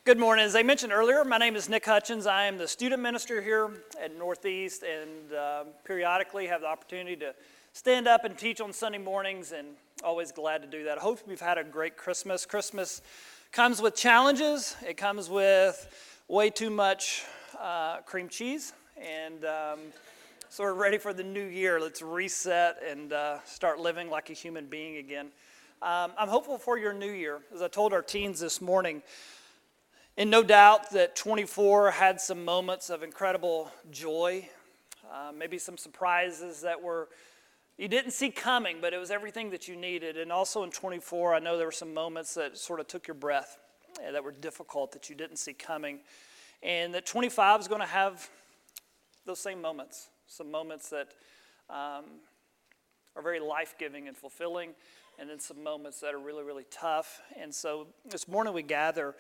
Good morning. As I mentioned earlier, my name is Nick Hutchins. I am the student minister here at Northeast and periodically have the opportunity to stand up and teach on Sunday mornings, and always glad to do that. I hope you've had a great Christmas. Christmas comes with challenges. It comes with way too much cream cheese, and so we're ready for the new year. Let's reset and start living like a human being again. I'm hopeful for your new year. As I told our teens this morning, and no doubt that 24 had some moments of incredible joy, maybe some surprises that you didn't see coming, but it was everything that you needed. And also in 24, I know there were some moments that sort of took your breath, that were difficult, that you didn't see coming. And that 25 is going to have those same moments, some moments that are very life-giving and fulfilling, and then some moments that are really, really tough. And so this morning we gather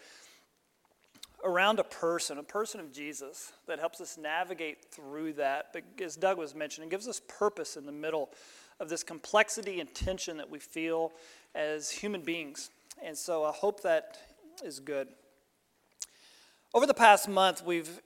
around a person of Jesus that helps us navigate through that. But as Doug was mentioning, gives us purpose in the middle of this complexity and tension that we feel as human beings. And so I hope that is good. Over the past month,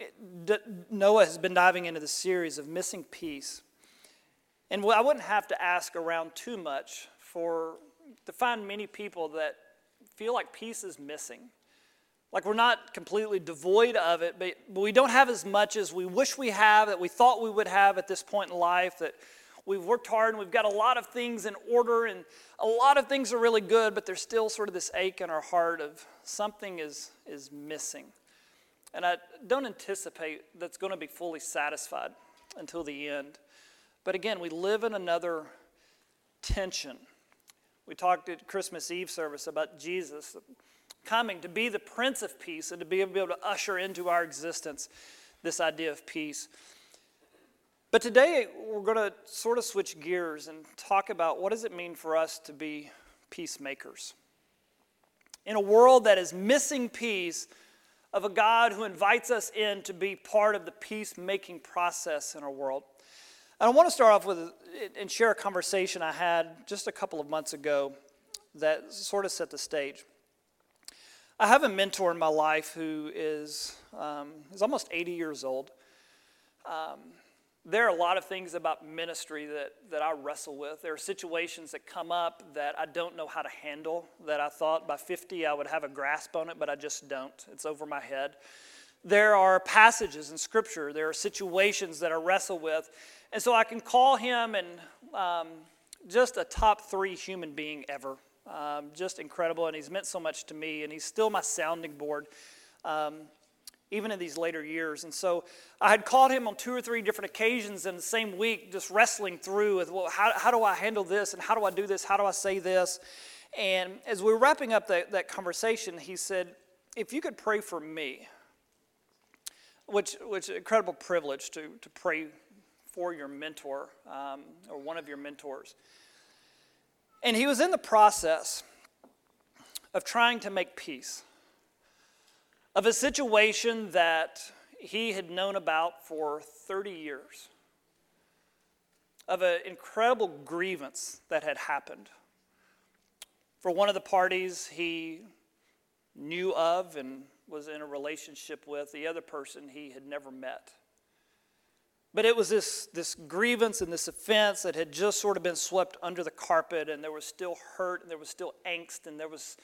Noah has been diving into the series of Missing Peace. And I wouldn't have to ask around too much to find many people that feel like peace is missing. Like we're not completely devoid of it, but we don't have as much as we wish we have, that we thought we would have at this point in life, that we've worked hard and we've got a lot of things in order and a lot of things are really good, but there's still sort of this ache in our heart of something is missing. And I don't anticipate that's going to be fully satisfied until the end. But again, we live in another tension. We talked at Christmas Eve service about Jesus coming to be the Prince of Peace and to be able to usher into our existence this idea of peace. But today we're going to sort of switch gears and talk about what does it mean for us to be peacemakers. In a world that is missing peace, of a God who invites us in to be part of the peacemaking process in our world. And I want to start off with and share a conversation I had just a couple of months ago that sort of set the stage. I have a mentor in my life who is almost 80 years old. There are a lot of things about ministry that I wrestle with. There are situations that come up that I don't know how to handle, that I thought by 50 I would have a grasp on it, but I just don't. It's over my head. There are passages in Scripture, there are situations that I wrestle with, and so I can call him and just a top 3 human being ever. Just incredible, and he's meant so much to me, and he's still my sounding board, even in these later years. And so I had called him on 2 or 3 different occasions in the same week, just wrestling through with, well, how do I handle this, and how do I do this, how do I say this? And as we were wrapping up that conversation, he said, if you could pray for me, which is an incredible privilege to pray for your mentor, or one of your mentors. And he was in the process of trying to make peace of a situation that he had known about for 30 years, of an incredible grievance that had happened. For one of the parties he knew of and was in a relationship with, the other person he had never met. But it was this grievance and this offense that had just sort of been swept under the carpet, and there was still hurt, and there was still angst, and there was,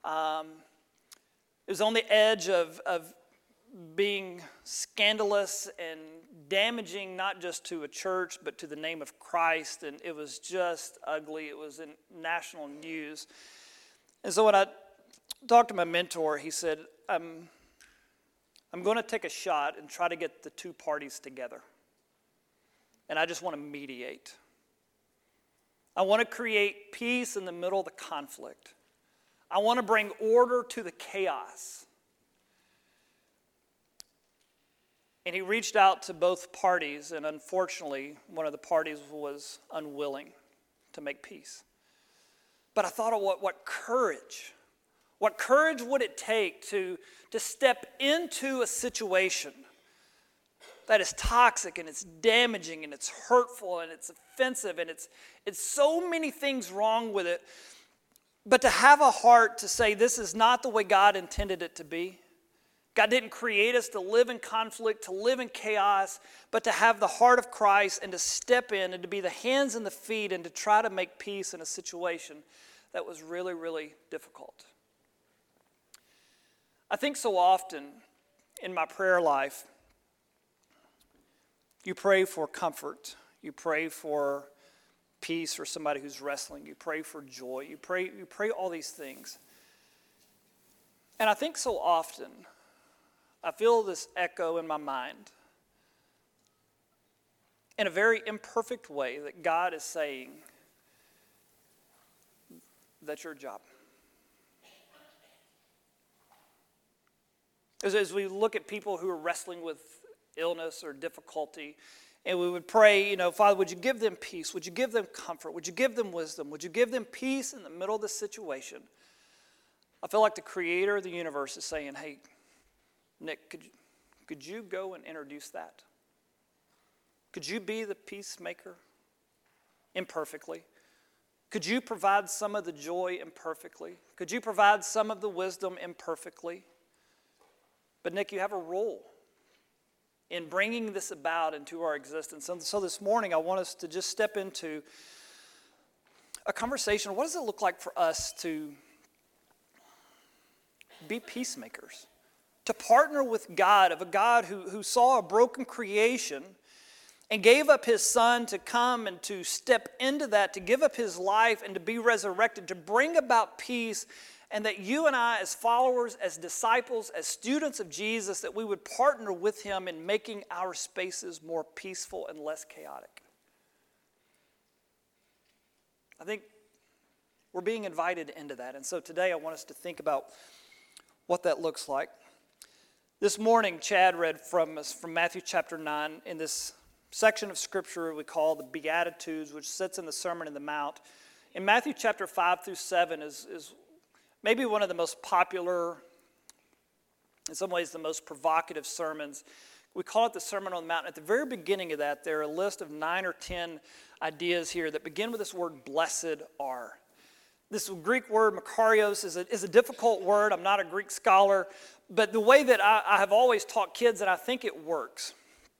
it was on the edge of being scandalous and damaging, not just to a church, but to the name of Christ, and it was just ugly. It was in national news. And so when I talked to my mentor, he said, I'm going to take a shot and try to get the 2 parties together. And I just want to mediate. I want to create peace in the middle of the conflict. I want to bring order to the chaos. And he reached out to both parties, and unfortunately, one of the parties was unwilling to make peace. But I thought of what courage. What courage would it take to step into a situation that is toxic and it's damaging and it's hurtful and it's offensive and it's so many things wrong with it, but to have a heart to say this is not the way God intended it to be, God didn't create us to live in conflict, to live in chaos, but to have the heart of Christ and to step in and to be the hands and the feet and to try to make peace in a situation that was really, really difficult. I think so often in my prayer life, you pray for comfort, you pray for peace for somebody who's wrestling, you pray for joy, you pray all these things. And I think so often, I feel this echo in my mind in a very imperfect way that God is saying, that's your job. As we look at people who are wrestling with illness or difficulty, and we would pray, Father, would you give them peace? Would you give them comfort? Would you give them wisdom? Would you give them peace in the middle of this situation? I feel like the creator of the universe is saying, hey, Nick, could you go and introduce that? Could you be the peacemaker imperfectly? Could you provide some of the joy imperfectly? Could you provide some of the wisdom imperfectly? But Nick, you have a role in bringing this about into our existence. And so this morning, I want us to just step into a conversation. What does it look like for us to be peacemakers? To partner with God, of a God who saw a broken creation and gave up his son to come and to step into that, to give up his life and to be resurrected, to bring about peace, and that you and I, as followers, as disciples, as students of Jesus, that we would partner with him in making our spaces more peaceful and less chaotic. I think we're being invited into that. And so today I want us to think about what that looks like. This morning, Chad read from Matthew chapter 9 in this section of Scripture we call the Beatitudes, which sits in the Sermon on the Mount. In Matthew chapter 5 through 7 is maybe one of the most popular, in some ways the most provocative sermons. We call it the Sermon on the Mount. At the very beginning of that, there are a list of 9 or 10 ideas here that begin with this word, blessed are. This Greek word, makarios, is a difficult word. I'm not a Greek scholar, but the way that I have always taught kids, and I think it works,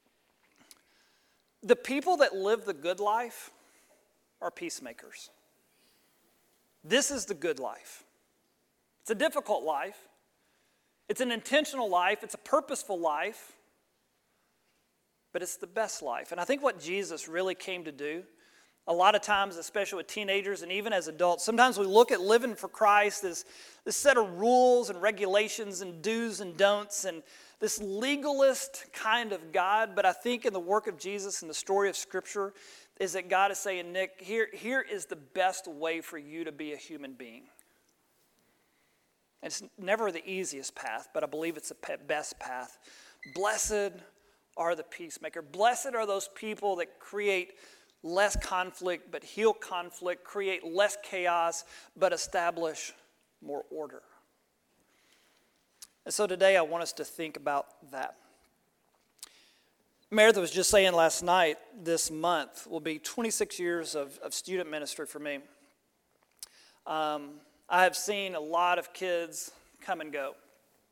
the people that live the good life are peacemakers. This is the good life. It's a difficult life. It's an intentional life. It's a purposeful life. But it's the best life. And I think what Jesus really came to do, a lot of times, especially with teenagers and even as adults, sometimes we look at living for Christ as this set of rules and regulations and do's and don'ts and this legalist kind of God. But I think in the work of Jesus and the story of Scripture is that God is saying, Nick, here is the best way for you to be a human being. And it's never the easiest path, but I believe it's the best path. Blessed are the peacemaker. Blessed are those people that create less conflict, but heal conflict, create less chaos, but establish more order. And so today I want us to think about that. Meredith was just saying last night, this month will be 26 years of student ministry for me. I have seen a lot of kids come and go.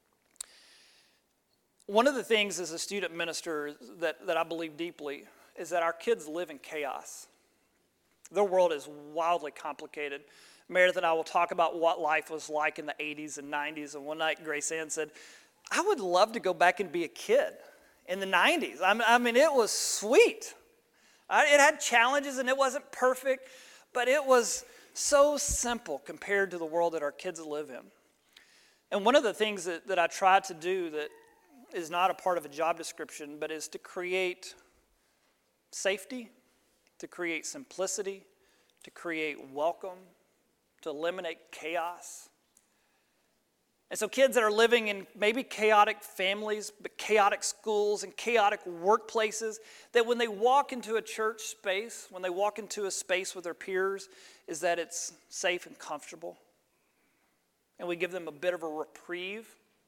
One of the things as a student minister that I believe deeply is that our kids live in chaos. Their world is wildly complicated. Meredith and I will talk about what life was like in the 80s and 90s. And one night Grace Ann said, I would love to go back and be a kid in the 90s. I mean, it was sweet. It had challenges and it wasn't perfect, but it was so simple compared to the world that our kids live in. And one of the things that I try to do that is not a part of a job description, but is to create safety, to create simplicity, to create welcome, to eliminate chaos. And so kids that are living in maybe chaotic families, but chaotic schools and chaotic workplaces, that when they walk into a church space, when they walk into a space with their peers, is that it's safe and comfortable. And we give them a bit of a reprieve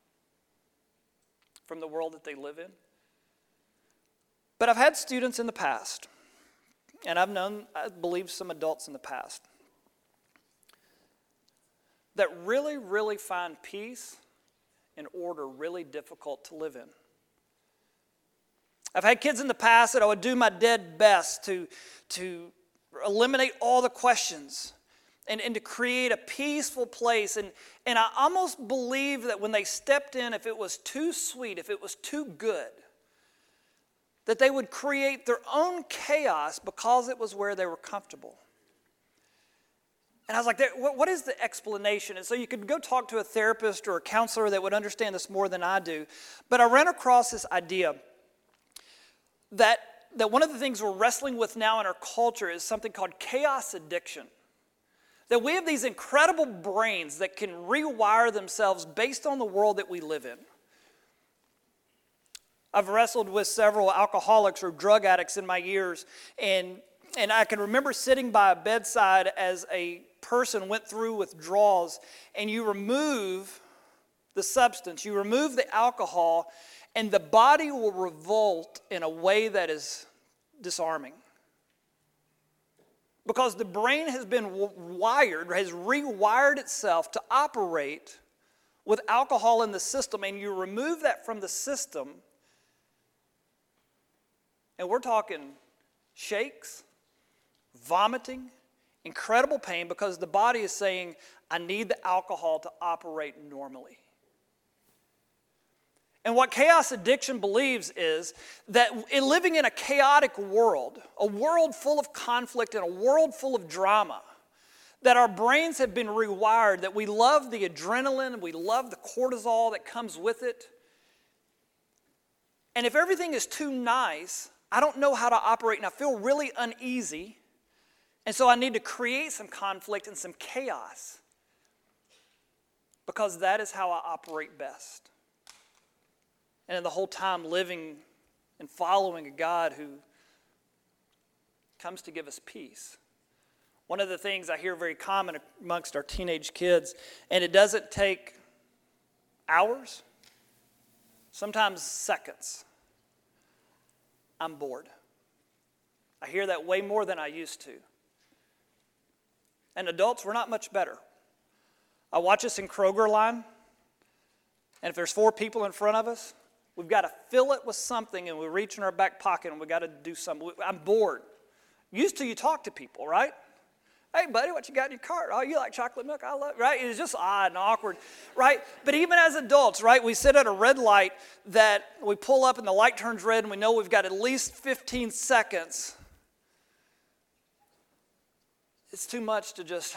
from the world that they live in. But I've had students in the past, and I've known, I believe, some adults in the past, that really, really find peace and order really difficult to live in. I've had kids in the past that I would do my dead best to eliminate all the questions and to create a peaceful place. And I almost believe that when they stepped in, if it was too sweet, if it was too good, that they would create their own chaos because it was where they were comfortable. And I was like, what is the explanation? And so you could go talk to a therapist or a counselor that would understand this more than I do. But I ran across this idea that one of the things we're wrestling with now in our culture is something called chaos addiction. That we have these incredible brains that can rewire themselves based on the world that we live in. I've wrestled with several alcoholics or drug addicts in my years, and I can remember sitting by a bedside as a person went through withdrawals, and you remove the substance, you remove the alcohol, and the body will revolt in a way that is disarming. Because the brain has been has rewired itself to operate with alcohol in the system, and you remove that from the system, and we're talking shakes, vomiting, incredible pain, because the body is saying, I need the alcohol to operate normally. And what chaos addiction believes is that in living in a chaotic world, a world full of conflict and a world full of drama, that our brains have been rewired, that we love the adrenaline, we love the cortisol that comes with it. And if everything is too nice, I don't know how to operate and I feel really uneasy. And so I need to create some conflict and some chaos, because that is how I operate best. And the whole time living and following a God who comes to give us peace. One of the things I hear very common amongst our teenage kids, and it doesn't take hours, sometimes seconds. I'm bored. I hear that way more than I used to. And adults, we're not much better. I watch us in Kroger line, and if there's 4 people in front of us, we've got to fill it with something, and we reach in our back pocket, and we've got to do something. I'm bored. Used to, you talk to people, right? Hey, buddy, what you got in your cart? Oh, you like chocolate milk? I love it, right? It's just odd and awkward, right? But even as adults, right, we sit at a red light that we pull up and the light turns red, and we know we've got at least 15 seconds. It's too much to just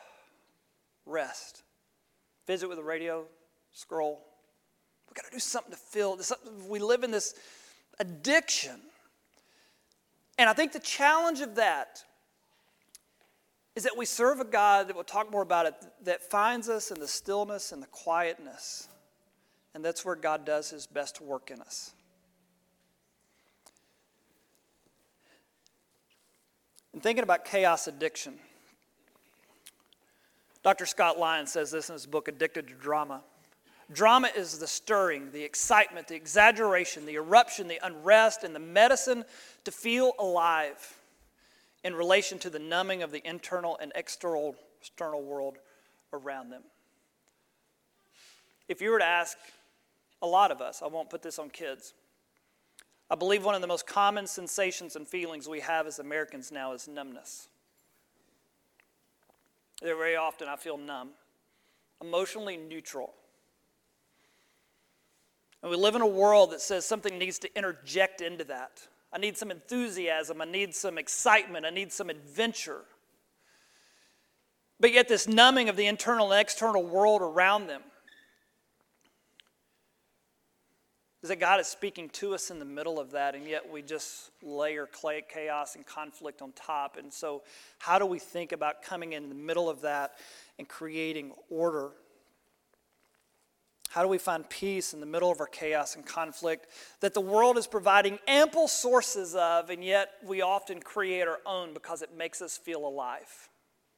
rest. Visit with the radio, scroll. We've got to do something to fill. We live in this addiction. And I think the challenge of that is that we serve a God that we'll talk more about it, that finds us in the stillness and the quietness. And that's where God does his best work in us. And thinking about chaos addiction, Dr. Scott Lyons says this in his book, Addicted to Drama. Drama is the stirring, the excitement, the exaggeration, the eruption, the unrest, and the medicine to feel alive in relation to the numbing of the internal and external world around them. If you were to ask a lot of us, I won't put this on kids, I believe one of the most common sensations and feelings we have as Americans now is numbness. Very often I feel numb, emotionally neutral. And we live in a world that says something needs to interject into that. I need some enthusiasm. I need some excitement. I need some adventure. But yet this numbing of the internal and external world around them is that God is speaking to us in the middle of that, and yet we just layer chaos and conflict on top. And so how do we think about coming in the middle of that and creating order? How do we find peace in the middle of our chaos and conflict that the world is providing ample sources of, and yet we often create our own because it makes us feel alive?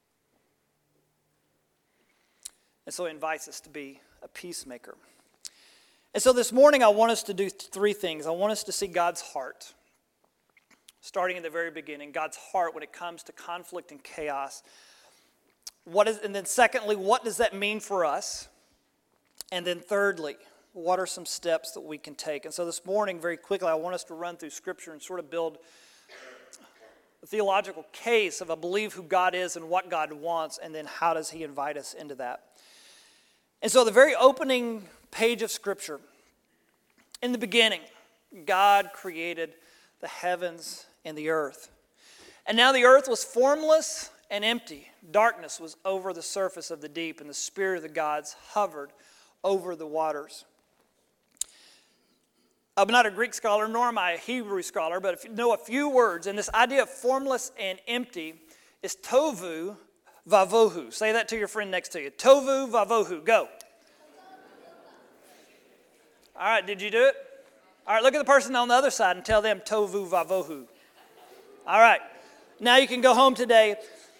And so he invites us to be a peacemaker. And so this morning I want us to do 3 things. I want us to see God's heart, starting in the very beginning, God's heart when it comes to conflict and chaos. And then secondly, what does that mean for us? And then thirdly, what are some steps that we can take? And so this morning, very quickly, I want us to run through Scripture and sort of build a theological case of I believe who God is and what God wants, and then how does He invite us into that. And so the very opening page of Scripture, in the beginning, God created the heavens and the earth. And now the earth was formless and empty. Darkness was over the surface of the deep, and the Spirit of the gods hovered over the waters. I'm not a Greek scholar, nor am I a Hebrew scholar, but if you know a few words, and this idea of formless and empty is tovu vavohu. Say that to your friend next to you. Tovu vavohu. Go. All right, did you do it? All right, look at the person on the other side and tell them tovu vavohu. All right, now you can go home today.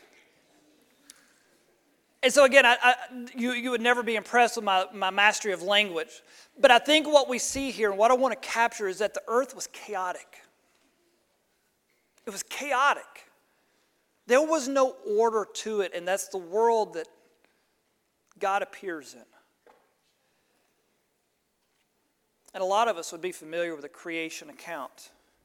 And so again, you would never be impressed with my mastery of language. But I think what we see here and what I want to capture is that the earth was chaotic. It was chaotic. There was no order to it, and that's the world that God appears in. And a lot of us would be familiar with the creation account.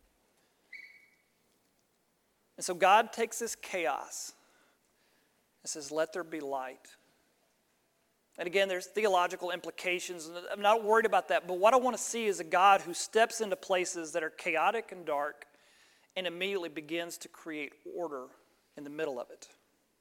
And so God takes this chaos and says, let there be light. And again, there's theological implications, and I'm not worried about that, but what I want to see is a God who steps into places that are chaotic and dark and immediately begins to create order in the middle of it.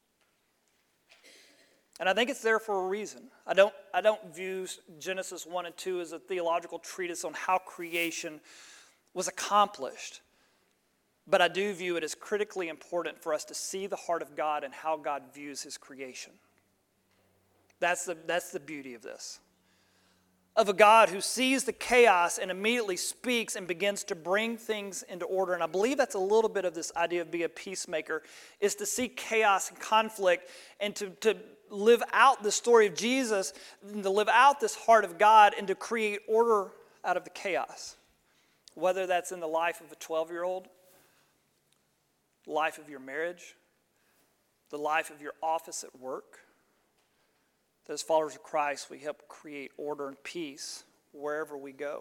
And I think it's there for a reason. I don't view Genesis 1 and 2 as a theological treatise on how creation was accomplished. But I do view it as critically important for us to see the heart of God and how God views His creation. That's the beauty of this. Of a God who sees the chaos and immediately speaks and begins to bring things into order. And I believe that's a little bit of this idea of being a peacemaker, is to see chaos and conflict and to live out the story of Jesus, and to live out this heart of God and to create order out of the chaos. Whether that's in the life of a 12-year-old, the life of your marriage, the life of your office at work. That as followers of Christ, we help create order and peace wherever we go.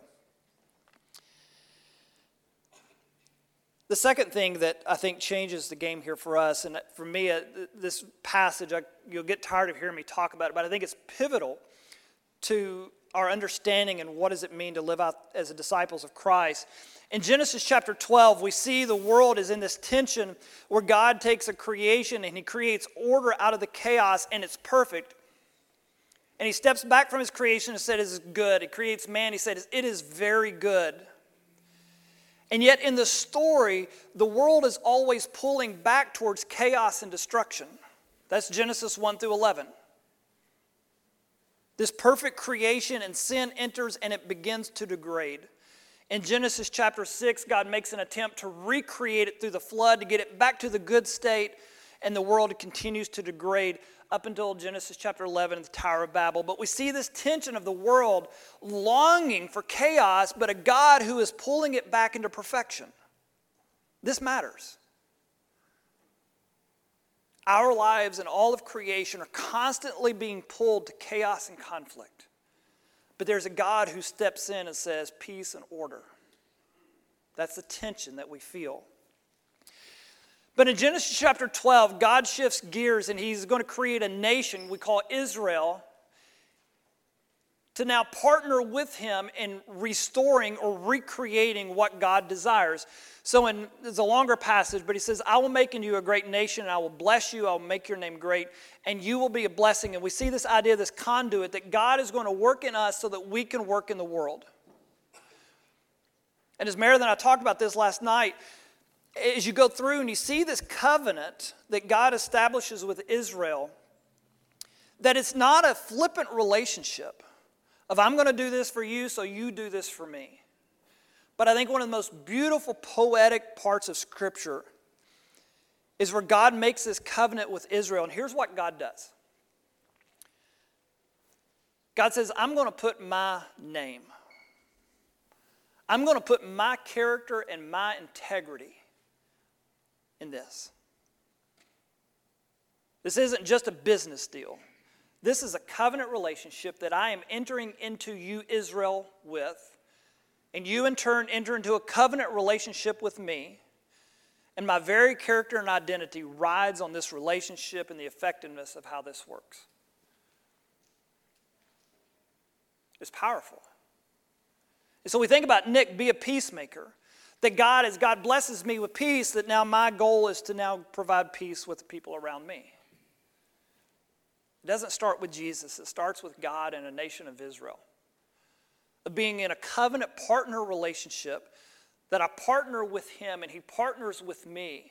The second thing that I think changes the game here for us, and for me, this passage, you'll get tired of hearing me talk about it, but I think it's pivotal to our understanding and what does it mean to live out as disciples of Christ. In Genesis chapter 12, we see the world is in this tension where God takes a creation and He creates order out of the chaos, and it's perfect. And He steps back from His creation and said, it is good. He creates man. He said, it is very good. And yet in the story, the world is always pulling back towards chaos and destruction. That's Genesis 1 through 11. This perfect creation and sin enters and it begins to degrade. In Genesis chapter 6, God makes an attempt to recreate it through the flood to get it back to the good state, and the world continues to degrade up until Genesis chapter 11 and the Tower of Babel. But we see this tension of the world longing for chaos, but a God who is pulling it back into perfection. This matters. Our lives and all of creation are constantly being pulled to chaos and conflict. But there's a God who steps in and says, peace and order. That's the tension that we feel. But in Genesis chapter 12, God shifts gears and He's going to create a nation we call Israel to now partner with Him in restoring or recreating what God desires. So it's a longer passage, but He says, I will make in you a great nation, and I will bless you, I will make your name great, and you will be a blessing. And we see this idea, this conduit, that God is going to work in us so that we can work in the world. And as Meredith and I talked about this last night, as you go through and you see this covenant that God establishes with Israel, that it's not a flippant relationship of I'm going to do this for you, so you do this for me. But I think one of the most beautiful poetic parts of Scripture is where God makes this covenant with Israel. And here's what God does. God says, I'm going to put my name. I'm going to put my character and my integrity in this. This isn't just a business deal. This is a covenant relationship that I am entering into you, Israel, with. And you, in turn, enter into a covenant relationship with me. And my very character and identity rides on this relationship and the effectiveness of how this works. It's powerful. And so we think about Nick, be a peacemaker. That God, as God blesses me with peace, that now my goal is to now provide peace with the people around me. It doesn't start with Jesus. It starts with God and a nation of Israel. Of being in a covenant partner relationship that I partner with him and he partners with me.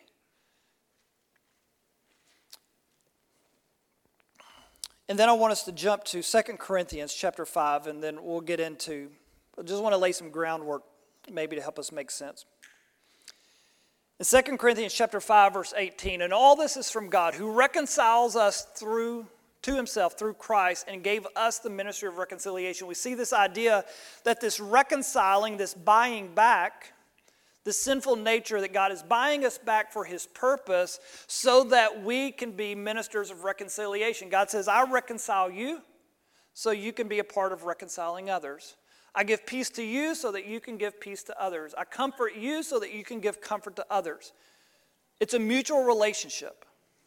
And then I want us to jump to 2 Corinthians chapter 5, and then we'll get into, I just want to lay some groundwork maybe to help us make sense. In 2 Corinthians chapter 5, verse 18, and all this is from God, who reconciles us to himself through Christ and gave us the ministry of reconciliation. We see this idea that this reconciling, this buying back, the sinful nature that God is buying us back for his purpose so that we can be ministers of reconciliation. God says, I reconcile you so you can be a part of reconciling others. I give peace to you so that you can give peace to others. I comfort you so that you can give comfort to others. It's a mutual relationship.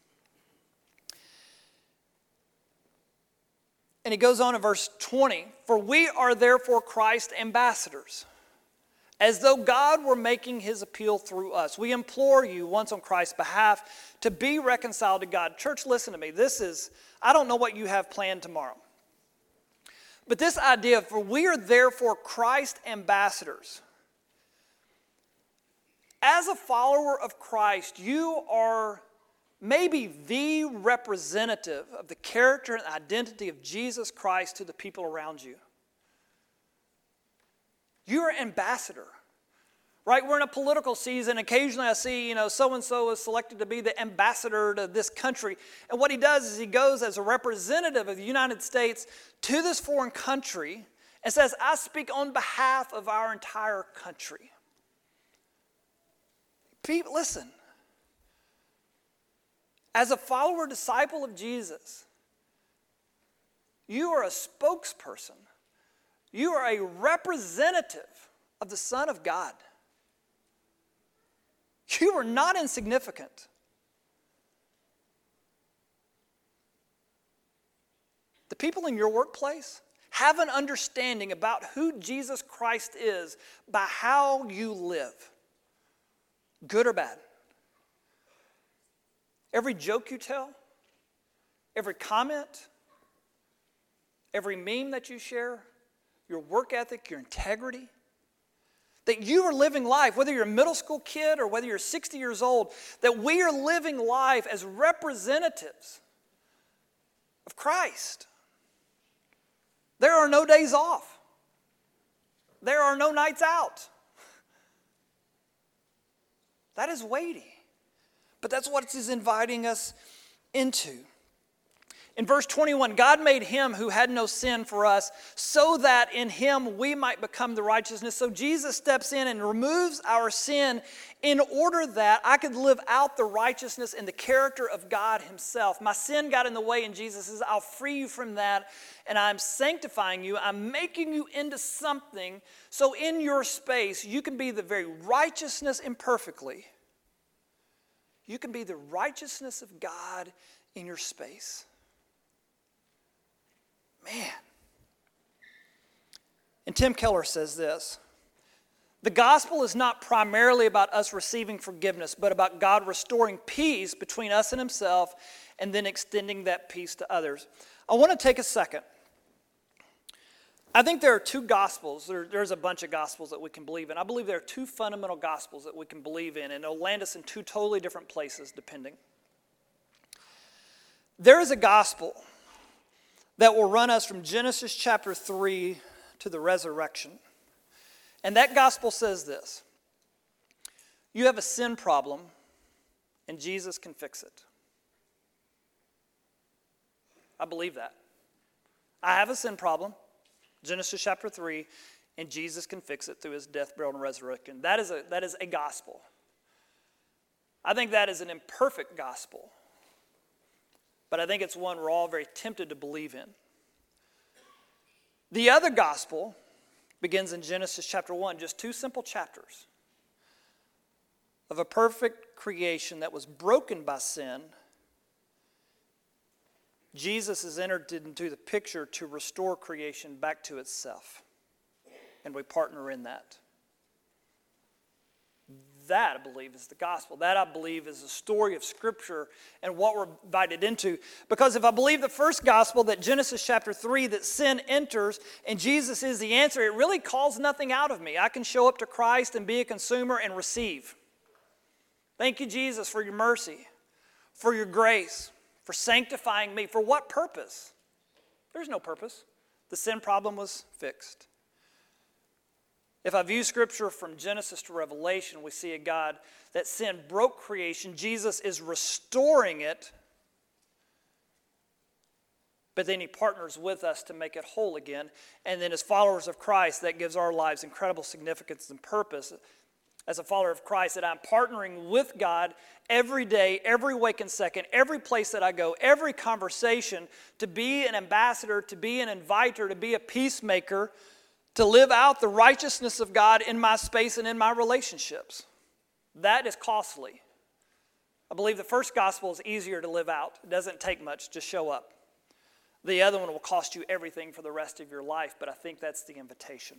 And he goes on in verse 20, for we are therefore Christ's ambassadors, as though God were making his appeal through us. We implore you, once on Christ's behalf, to be reconciled to God. Church, listen to me. I don't know what you have planned tomorrow. But this idea, for we are therefore Christ's ambassadors. As a follower of Christ, you are maybe the representative of the character and identity of Jesus Christ to the people around you. You're an ambassador, right? We're in a political season. Occasionally I see, so-and-so is selected to be the ambassador to this country. And what he does is he goes as a representative of the United States to this foreign country and says, I speak on behalf of our entire country. People, listen. As a follower, disciple of Jesus, you are a spokesperson. You are a representative of the Son of God. You are not insignificant. The people in your workplace have an understanding about who Jesus Christ is by how you live, good or bad. Every joke you tell, every comment, every meme that you share, your work ethic, your integrity, that you are living life, whether you're a middle school kid or whether you're 60 years old, that we are living life as representatives of Christ. There are no days off. There are no nights out. That is weighty. But that's what he's inviting us into. In verse 21, God made him who had no sin for us so that in him we might become the righteousness. So Jesus steps in and removes our sin in order that I could live out the righteousness and the character of God himself. My sin got in the way, and Jesus says, I'll free you from that, and I'm sanctifying you. I'm making you into something so in your space you can be the very righteousness imperfectly. You can be the righteousness of God in your space. Man. And Tim Keller says this, the gospel is not primarily about us receiving forgiveness, but about God restoring peace between us and himself and then extending that peace to others. I want to take a second. I think there are two gospels. There's a bunch of gospels that we can believe in. I believe there are two fundamental gospels that we can believe in, and it'll land us in two totally different places depending. There is a gospel that will run us from Genesis chapter 3 to the resurrection. And that gospel says this: you have a sin problem, and Jesus can fix it. I believe that. I have a sin problem, Genesis chapter 3, and Jesus can fix it through his death, burial, and resurrection. That is a gospel. I think that is an imperfect gospel. but I think it's one we're all very tempted to believe in. The other gospel begins in Genesis chapter 1, just 2 simple chapters of a perfect creation that was broken by sin. Jesus has entered into the picture to restore creation back to itself, and we partner in that. That, I believe, is the gospel. That, I believe, is the story of Scripture and what we're invited into. Because if I believe the first gospel, that Genesis chapter 3, that sin enters and Jesus is the answer, it really calls nothing out of me. I can show up to Christ and be a consumer and receive. Thank you, Jesus, for your mercy, for your grace, for sanctifying me. For what purpose? There's no purpose. The sin problem was fixed. If I view Scripture from Genesis to Revelation, we see a God that sin broke creation. Jesus is restoring it, but then he partners with us to make it whole again. And then as followers of Christ, that gives our lives incredible significance and purpose. As a follower of Christ, that I'm partnering with God every day, every waking second, every place that I go, every conversation, to be an ambassador, to be an inviter, to be a peacemaker, to live out the righteousness of God in my space and in my relationships. That is costly. I believe the first gospel is easier to live out. It doesn't take much, just show up. The other one will cost you everything for the rest of your life, but I think that's the invitation.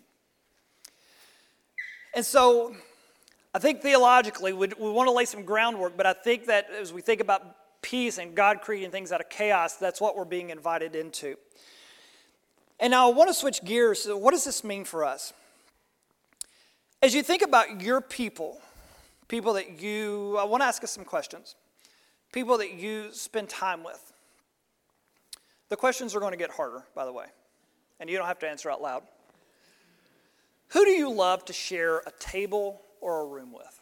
And so, I think theologically, we want to lay some groundwork, but I think that as we think about peace and God creating things out of chaos, that's what we're being invited into. And now I want to switch gears. So what does this mean for us? As you think about your people that I want to ask us some questions. People that you spend time with. The questions are going to get harder, by the way, and you don't have to answer out loud. Who do you love to share a table or a room with?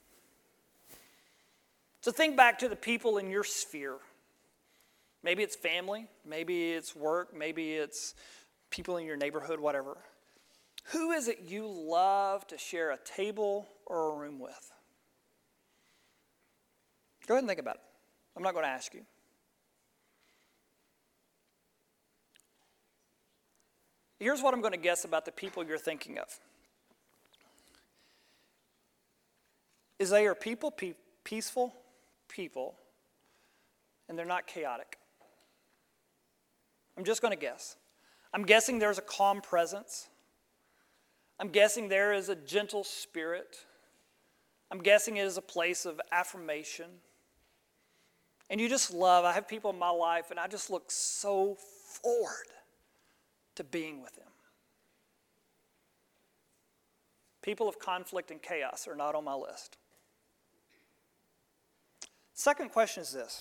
So think back to the people in your sphere. Maybe it's family, maybe it's work, maybe it's people in your neighborhood, whatever. Who is it you love to share a table or a room with? Go ahead and think about it. I'm not going to ask you. Here's what I'm going to guess about the people you're thinking of. Is they are peaceful people, and they're not chaotic. I'm just going to guess. I'm guessing there's a calm presence. I'm guessing there is a gentle spirit. I'm guessing it is a place of affirmation. And you just love, I have people in my life, and I just look so forward to being with them. People of conflict and chaos are not on my list. Second question is this.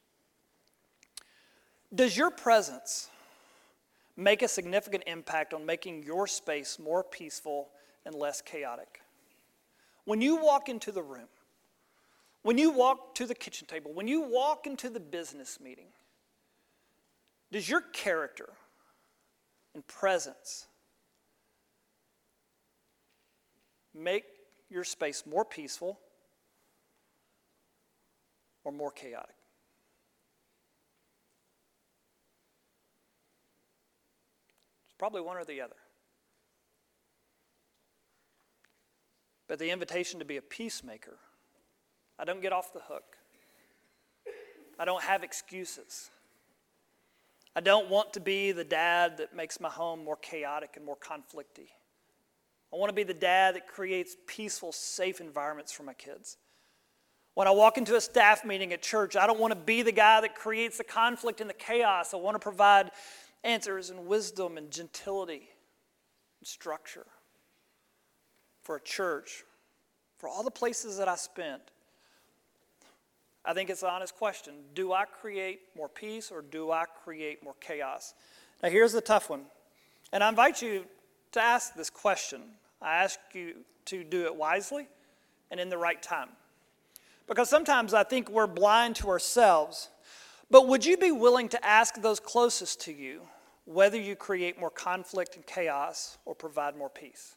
Does your presence make a significant impact on making your space more peaceful and less chaotic? When you walk into the room, when you walk to the kitchen table, when you walk into the business meeting, does your character and presence make your space more peaceful or more chaotic? It's probably one or the other. But the invitation to be a peacemaker, I don't get off the hook. I don't have excuses. I don't want to be the dad that makes my home more chaotic and more conflicty. I want to be the dad that creates peaceful, safe environments for my kids. When I walk into a staff meeting at church, I don't want to be the guy that creates the conflict and the chaos. I want to provide answers and wisdom and gentility and structure for a church, for all the places that I spent. I think it's an honest question. Do I create more peace or do I create more chaos? Now here's the tough one. And I invite you to ask this question. I ask you to do it wisely and in the right time. Because sometimes I think we're blind to ourselves. But would you be willing to ask those closest to you whether you create more conflict and chaos or provide more peace?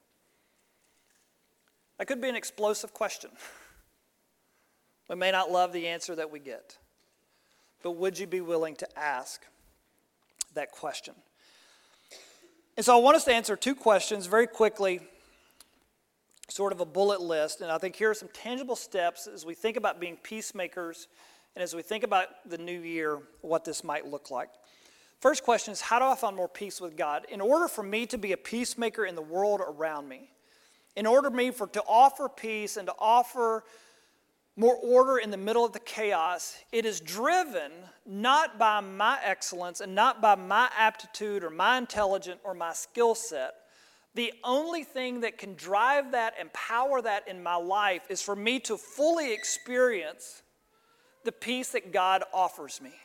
That could be an explosive question. We may not love the answer that we get. but would you be willing to ask that question? And so I want us to answer two questions very quickly, sort of a bullet list. And I think here are some tangible steps as we think about being peacemakers and as we think about the new year, what this might look like. First question is, how do I find more peace with God? In order for me to be a peacemaker in the world around me, in order for me to offer peace and to offer more order in the middle of the chaos, it is driven not by my excellence and not by my aptitude or my intelligence or my skill set. The only thing that can drive that and power that in my life is for me to fully experience the peace that God offers me.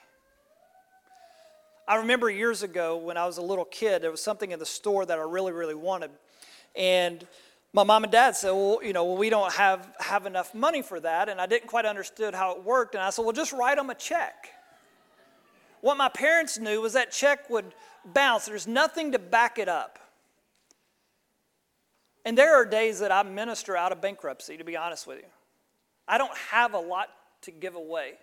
I remember years ago when I was a little kid, there was something in the store that I really, really wanted. And my mom and dad said, well, we don't have enough money for that. And I didn't quite understand how it worked. And I said, well, just write them a check. What my parents knew was that check would bounce. There's nothing to back it up. And there are days that I minister out of bankruptcy, to be honest with you. I don't have a lot to give away.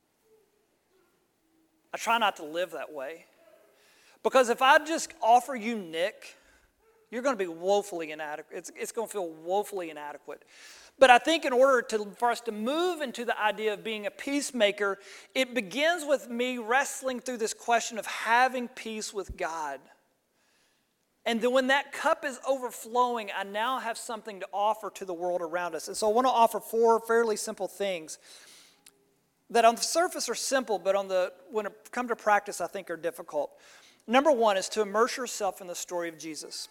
I try not to live that way. Because if I just offer you Nick, you're going to be woefully inadequate. It's going to feel woefully inadequate. But I think in order for us to move into the idea of being a peacemaker, it begins with me wrestling through this question of having peace with God. And then when that cup is overflowing, I now have something to offer to the world around us. And so I want to offer 4 fairly simple things that on the surface are simple, but when it comes to practice, I think are difficult. Number 1 is to immerse yourself in the story of Jesus.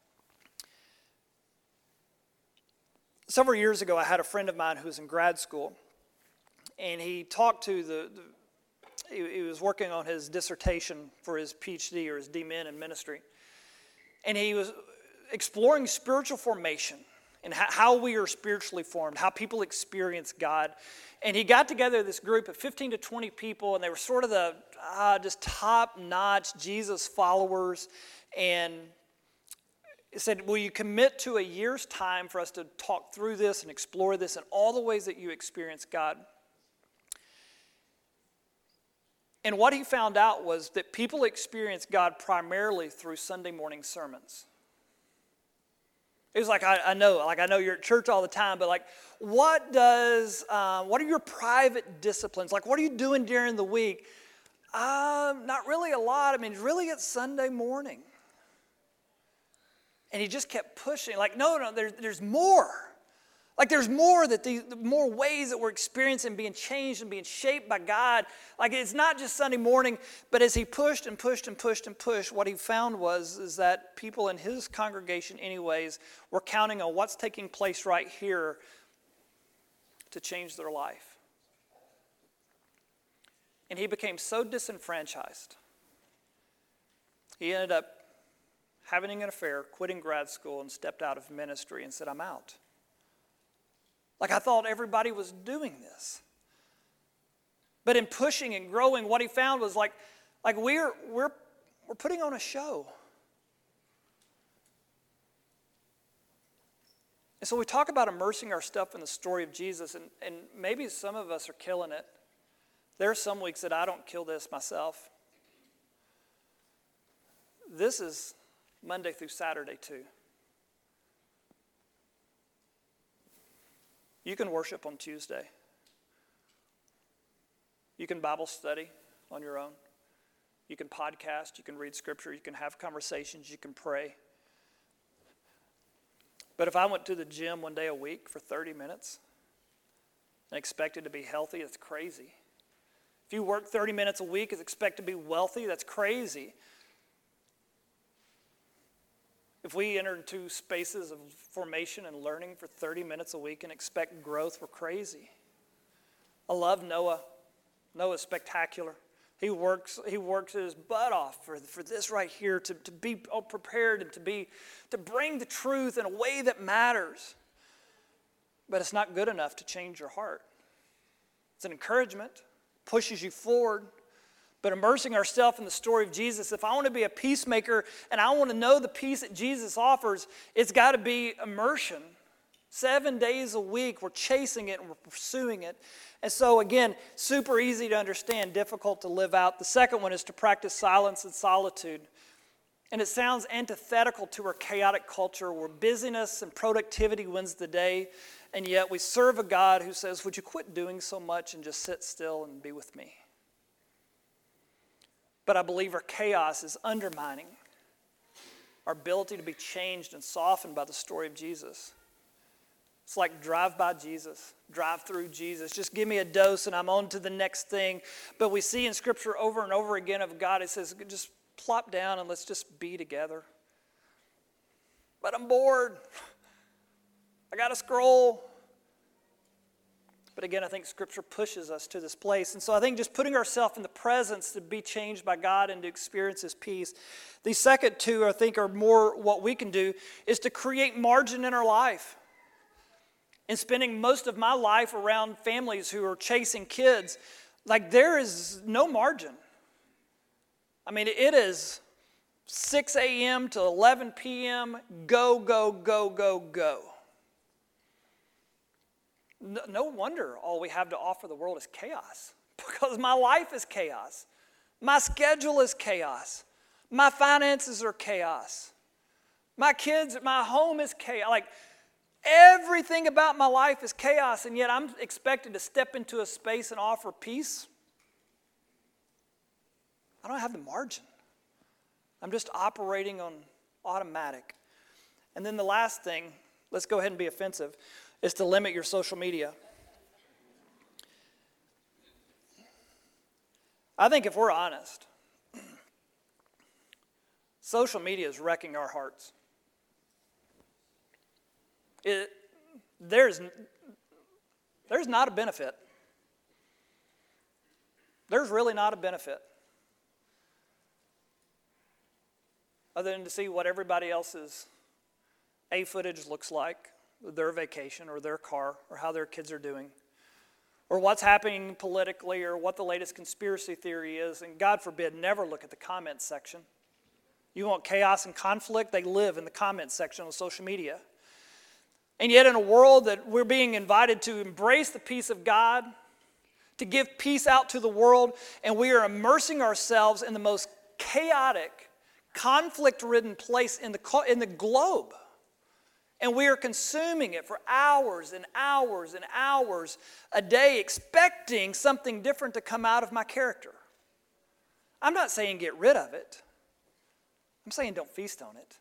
Several years ago, I had a friend of mine who was in grad school, and he talked to he was working on his dissertation for his PhD or his DMin in ministry, and he was exploring spiritual formation and how we are spiritually formed, how people experience God. And he got together this group of 15 to 20 people, and they were sort of the just top-notch Jesus followers. And he said, will you commit to a year's time for us to talk through this and explore this and all the ways that you experience God? And what he found out was that people experience God primarily through Sunday morning sermons. It was like, I know you're at church all the time, but what are your private disciplines? What are you doing during the week? Not really a lot. Really it's Sunday morning. And he just kept pushing, no, there's more. There's more, the more ways that we're experiencing being changed and being shaped by God. It's not just Sunday morning, but as he pushed and pushed and pushed and pushed, what he found is that people in his congregation anyways were counting on what's taking place right here to change their life. And he became so disenfranchised. He ended up having an affair, quitting grad school, and stepped out of ministry and said, I'm out. I thought everybody was doing this. But in pushing and growing, what he found was we're putting on a show. And so we talk about immersing our stuff in the story of Jesus, and maybe some of us are killing it. There are some weeks that I don't kill this myself. This is Monday through Saturday too. You can worship on Tuesday. You can Bible study on your own. You can podcast. You can read scripture. You can have conversations. You can pray. But if I went to the gym one day a week for 30 minutes and expected to be healthy, that's crazy. If you work 30 minutes a week and expect to be wealthy, that's crazy. If we enter into spaces of formation and learning for 30 minutes a week and expect growth, we're crazy. I love Noah. Noah's spectacular. He works his butt off for this right here, to be prepared and to bring the truth in a way that matters. But it's not good enough to change your heart. It's an encouragement, pushes you forward. But immersing ourselves in the story of Jesus, if I want to be a peacemaker and I want to know the peace that Jesus offers, it's got to be immersion. 7 days a week, we're chasing it and we're pursuing it. And so again, super easy to understand, difficult to live out. The second one is to practice silence and solitude. And it sounds antithetical to our chaotic culture where busyness and productivity wins the day, and yet we serve a God who says, would you quit doing so much and just sit still and be with me? But I believe our chaos is undermining our ability to be changed and softened by the story of Jesus. It's like drive by Jesus, drive through Jesus. Just give me a dose and I'm on to the next thing. But we see in Scripture over and over again of God, it says, just plop down and let's just be together. But I'm bored. I got to scroll. But again, I think Scripture pushes us to this place. And so I think just putting ourselves in the presence to be changed by God and to experience His peace. These second two, I think, are more what we can do, is to create margin in our life. In spending most of my life around families who are chasing kids, like there is no margin. I mean, it is 6 a.m. to 11 p.m., go, go, go, go, go. No wonder all we have to offer the world is chaos, because my life is chaos. My schedule is chaos. My finances are chaos. My kids, my home is chaos. Like, everything about my life is chaos, and yet I'm expected to step into a space and offer peace. I don't have the margin. I'm just operating on automatic. And then the last thing, let's go ahead and be offensive, is to limit your social media. I think if we're honest, social media is wrecking our hearts. There's not a benefit. There's really not a benefit other than to see what everybody else's footage looks like, their vacation or their car or how their kids are doing, or what's happening politically or what the latest conspiracy theory is. And God forbid, never look at the comments section. You want chaos and conflict? They live in the comments section on social media. And yet in a world that we're being invited to embrace the peace of God, to give peace out to the world, and we are immersing ourselves in the most chaotic, conflict-ridden place in the globe. And we are consuming it for hours and hours and hours a day, expecting something different to come out of my character. I'm not saying get rid of it. I'm saying don't feast on it.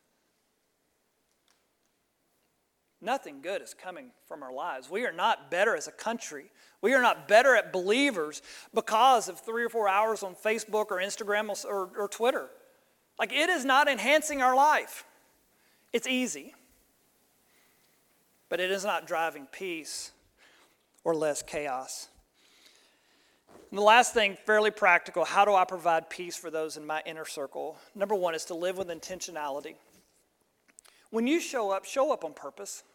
Nothing good is coming from our lives. We are not better as a country. We are not better at believers because of 3 or 4 hours on Facebook or Instagram or Twitter. Like, it is not enhancing our life. It's easy. But it is not driving peace or less chaos. And the last thing, fairly practical, how do I provide peace for those in my inner circle? Number one is to live with intentionality. When you show up on purpose.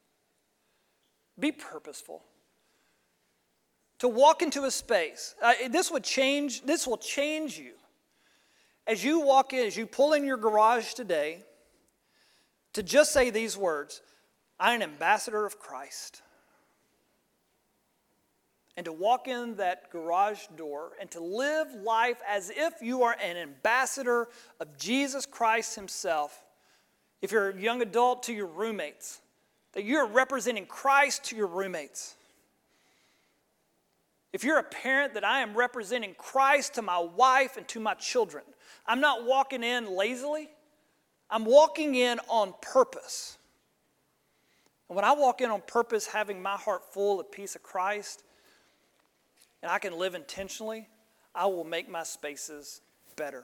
Be purposeful. To walk into a space. This will change you. As you walk in, as you pull in your garage today, to just say these words, I'm an ambassador of Christ. And to walk in that garage door and to live life as if you are an ambassador of Jesus Christ Himself. If you're a young adult, to your roommates, that you're representing Christ to your roommates. If you're a parent, that I am representing Christ to my wife and to my children. I'm not walking in lazily. I'm walking in on purpose. And when I walk in on purpose, having my heart full of peace of Christ, and I can live intentionally, I will make my spaces better.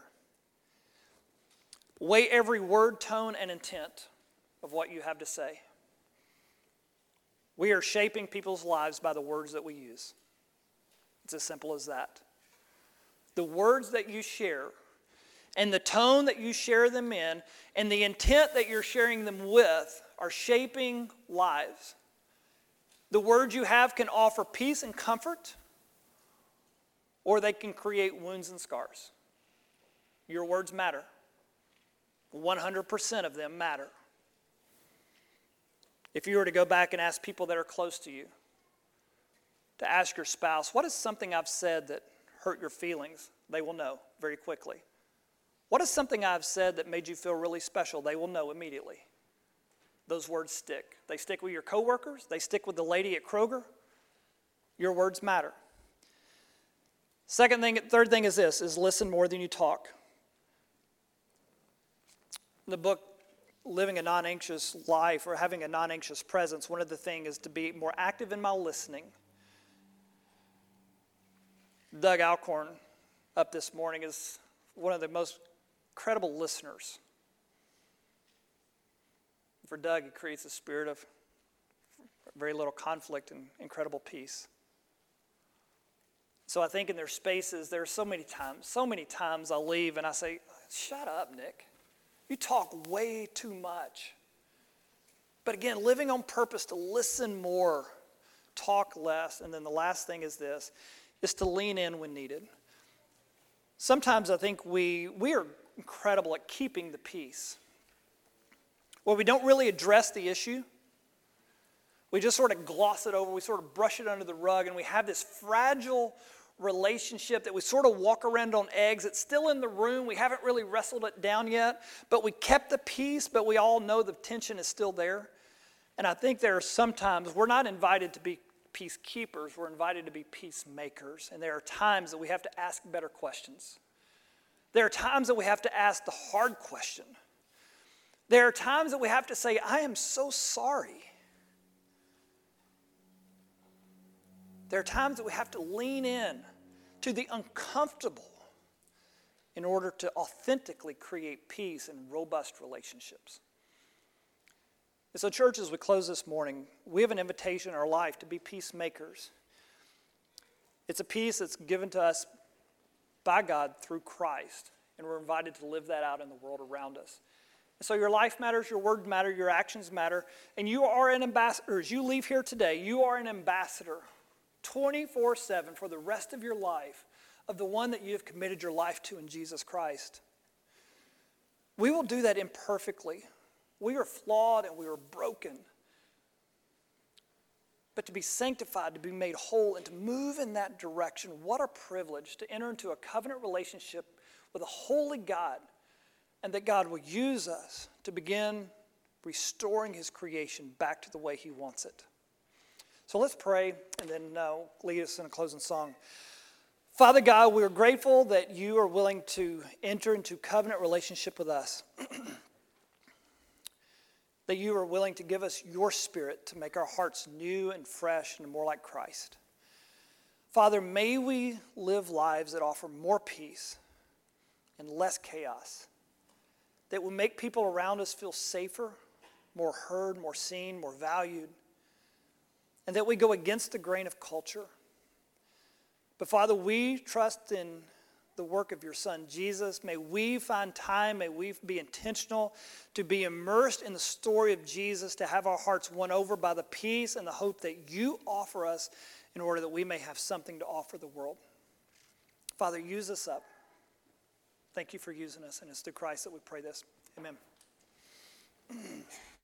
Weigh every word, tone, and intent of what you have to say. We are shaping people's lives by the words that we use. It's as simple as that. The words that you share and the tone that you share them in and the intent that you're sharing them with are shaping lives. The words you have can offer peace and comfort, or they can create wounds and scars. Your words matter. 100% of them matter. If you were to go back and ask people that are close to you, to ask your spouse, what is something I've said that hurt your feelings? They will know very quickly. What is something I've said that made you feel really special? They will know immediately. Those words stick. They stick with your coworkers. They stick with the lady at Kroger. Your words matter. Third thing is this, is listen more than you talk. In the book, Living a Non-Anxious Life, or Having a Non-Anxious Presence, one of the things is to be more active in my listening. Doug Alcorn up this morning is one of the most credible listeners. For Doug, he creates a spirit of very little conflict and incredible peace. So I think in their spaces, there are so many times I'll leave and I say, shut up, Nick. You talk way too much. But again, living on purpose to listen more, talk less. And then the last thing is this, is to lean in when needed. Sometimes I think we are incredible at keeping the peace. Where we don't really address the issue. We just sort of gloss it over. We sort of brush it under the rug. And we have this fragile relationship that we sort of walk around on eggs. It's still in the room. We haven't really wrestled it down yet. But we kept the peace, but we all know the tension is still there. And I think there are sometimes we're not invited to be peacekeepers. We're invited to be peacemakers. And there are times that we have to ask better questions. There are times that we have to ask the hard question. There are times that we have to say, I am so sorry. There are times that we have to lean in to the uncomfortable in order to authentically create peace and robust relationships. And so, church, as we close this morning, we have an invitation in our life to be peacemakers. It's a peace that's given to us by God through Christ, and we're invited to live that out in the world around us. And so your life matters, your word matter, your actions matter, and you are an ambassador. As you leave here today, you are an ambassador 24/7 for the rest of your life of the one that you have committed your life to in Jesus Christ. We will do that imperfectly. We are flawed and we are broken. But to be sanctified, to be made whole, and to move in that direction, what a privilege to enter into a covenant relationship with a holy God, and that God will use us to begin restoring his creation back to the way he wants it. So let's pray and then lead us in a closing song. Father God, we are grateful that you are willing to enter into covenant relationship with us. That you are willing to give us your spirit to make our hearts new and fresh and more like Christ. Father, may we live lives that offer more peace and less chaos. That will make people around us feel safer, more heard, more seen, more valued. And that we go against the grain of culture. But Father, we trust in the work of your Son, Jesus. May we find time, may we be intentional to be immersed in the story of Jesus, to have our hearts won over by the peace and the hope that you offer us in order that we may have something to offer the world. Father, use us up. Thank you for using us, and it's through Christ that we pray this. Amen.